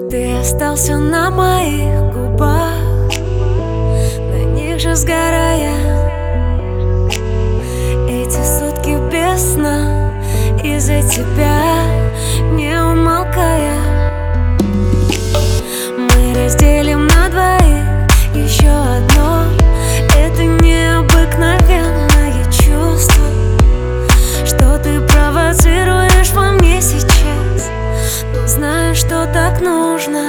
Ты остался на моих губах, на них же сгорая. Эти сутки без сна из-за тебя, не умолкая. Мы разделим на двоих еще одно. Это необыкновенное чувство, что ты провоцируешь во мне сейчас. Но знаю, что так нужно.